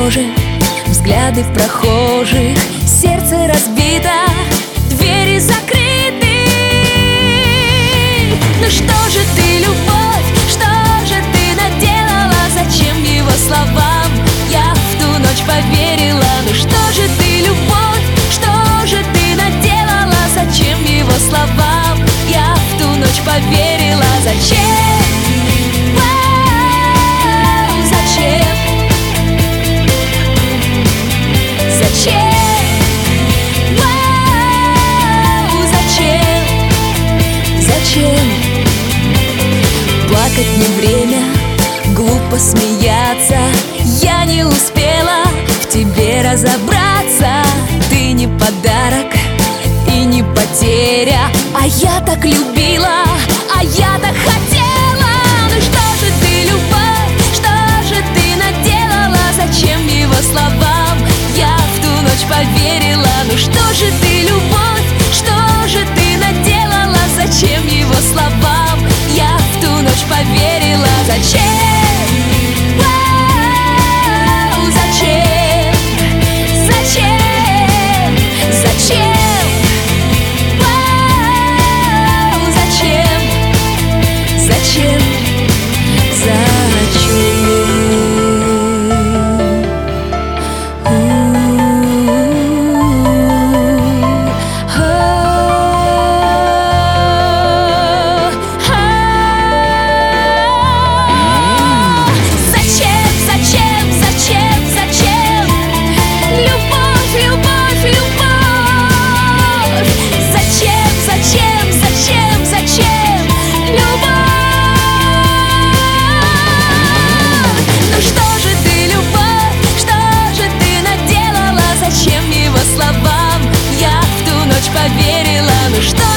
прихожих, взгляды в прохожих, сердце разбито, двери закрыты. Ну что же ты, любовь, что же ты наделала? Зачем его словам я в ту ночь поверила? Ну что же ты, любовь, что же ты наделала? Зачем его словам я в ту ночь поверила? Зачем? Плакать не время, глупо смеяться. Я не успела в тебе разобраться. Ты не подарок и не потеря, а я так любила, а я так хотела. Ну что же ты, любовь, что же ты наделала? Зачем его словам я в ту ночь поверила? Ну что же ты, любовь, что же ты наделала? Зачем его словам я в ту ночь поверила? Зачем? Зачем? Зачем? Зачем? Зачем? Зачем? Поверила, ну что